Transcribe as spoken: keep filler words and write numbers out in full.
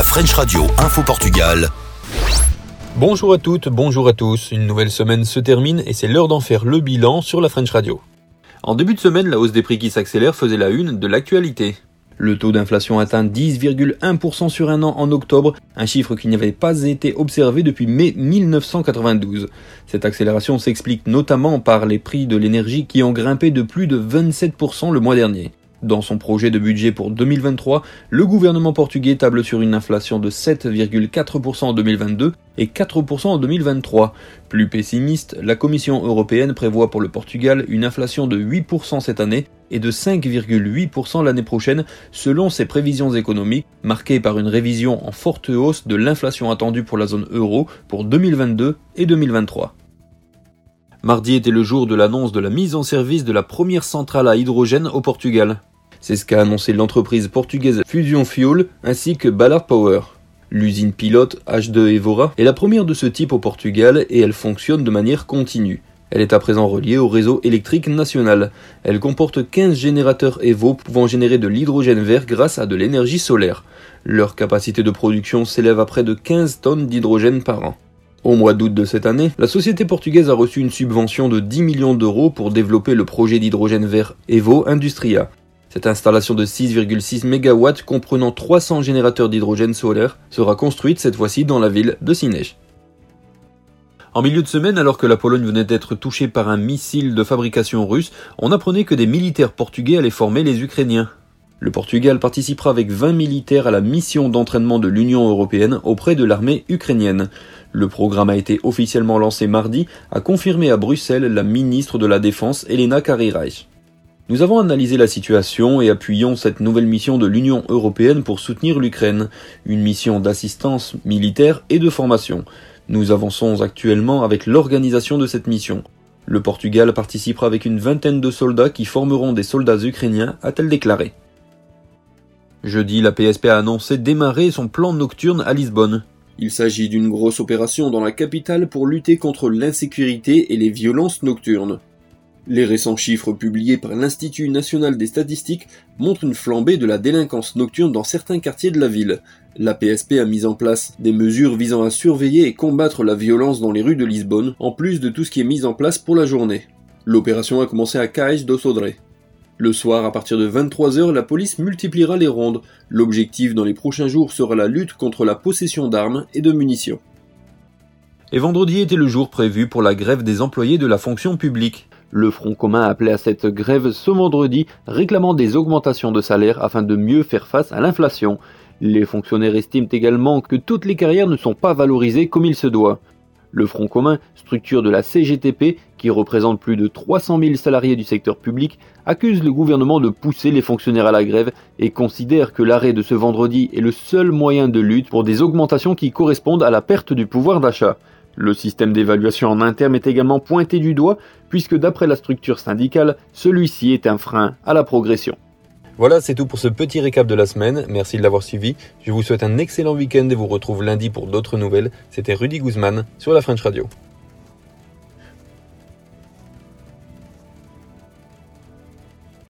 French Radio Info Portugal. Bonjour à toutes, bonjour à tous. Une nouvelle semaine se termine et c'est l'heure d'en faire le bilan sur la French Radio. En début de semaine, la hausse des prix qui s'accélère faisait la une de l'actualité. Le taux d'inflation atteint dix virgule un pour cent sur un an en octobre, un chiffre qui n'avait pas été observé depuis mai mille neuf cent quatre-vingt-douze. Cette accélération s'explique notamment par les prix de l'énergie qui ont grimpé de plus de vingt-sept pour cent le mois dernier. Dans son projet de budget pour deux mille vingt-trois, le gouvernement portugais table sur une inflation de sept virgule quatre pour cent en deux mille vingt-deux et quatre pour cent en deux mille vingt-trois. Plus pessimiste, la Commission européenne prévoit pour le Portugal une inflation de huit pour cent cette année et de cinq virgule huit pour cent l'année prochaine, selon ses prévisions économiques, marquées par une révision en forte hausse de l'inflation attendue pour la zone euro pour deux mille vingt-deux et deux mille vingt-trois. Mardi était le jour de l'annonce de la mise en service de la première centrale à hydrogène au Portugal. C'est ce qu'a annoncé l'entreprise portugaise Fusion Fuel ainsi que Ballard Power. L'usine pilote H deux Évora est la première de ce type au Portugal et elle fonctionne de manière continue. Elle est à présent reliée au réseau électrique national. Elle comporte quinze générateurs Evo pouvant générer de l'hydrogène vert grâce à de l'énergie solaire. Leur capacité de production s'élève à près de quinze tonnes d'hydrogène par an. Au mois d'août de cette année, la société portugaise a reçu une subvention de dix millions d'euros pour développer le projet d'hydrogène vert Evo Industria. Cette installation de six virgule six mégawatts comprenant trois cents générateurs d'hydrogène solaire sera construite cette fois-ci dans la ville de Sines. En milieu de semaine, alors que la Pologne venait d'être touchée par un missile de fabrication russe, on apprenait que des militaires portugais allaient former les Ukrainiens. Le Portugal participera avec vingt militaires à la mission d'entraînement de l'Union européenne auprès de l'armée ukrainienne. Le programme a été officiellement lancé mardi, a confirmé à Bruxelles la ministre de la Défense Helena Kariraj. Nous avons analysé la situation et appuyons cette nouvelle mission de l'Union européenne pour soutenir l'Ukraine, une mission d'assistance militaire et de formation. Nous avançons actuellement avec l'organisation de cette mission. Le Portugal participera avec une vingtaine de soldats qui formeront des soldats ukrainiens, a-t-elle déclaré. Jeudi, la P S P a annoncé démarrer son plan nocturne à Lisbonne. Il s'agit d'une grosse opération dans la capitale pour lutter contre l'insécurité et les violences nocturnes. Les récents chiffres publiés par l'Institut national des statistiques montrent une flambée de la délinquance nocturne dans certains quartiers de la ville. La P S P a mis en place des mesures visant à surveiller et combattre la violence dans les rues de Lisbonne, en plus de tout ce qui est mis en place pour la journée. L'opération a commencé à Caix do Sodré. Le soir, à partir de vingt-trois heures, la police multipliera les rondes. L'objectif dans les prochains jours sera la lutte contre la possession d'armes et de munitions. Et vendredi était le jour prévu pour la grève des employés de la fonction publique. Le Front commun a appelé à cette grève ce vendredi, réclamant des augmentations de salaire afin de mieux faire face à l'inflation. Les fonctionnaires estiment également que toutes les carrières ne sont pas valorisées comme il se doit. Le Front commun, structure de la C G T P, qui représente plus de trois cent mille salariés du secteur public, accuse le gouvernement de pousser les fonctionnaires à la grève et considère que l'arrêt de ce vendredi est le seul moyen de lutte pour des augmentations qui correspondent à la perte du pouvoir d'achat. Le système d'évaluation en interne est également pointé du doigt, puisque d'après la structure syndicale, celui-ci est un frein à la progression. Voilà, c'est tout pour ce petit récap de la semaine. Merci de l'avoir suivi. Je vous souhaite un excellent week-end et vous retrouve lundi pour d'autres nouvelles. C'était Rudy Guzman sur la French Radio.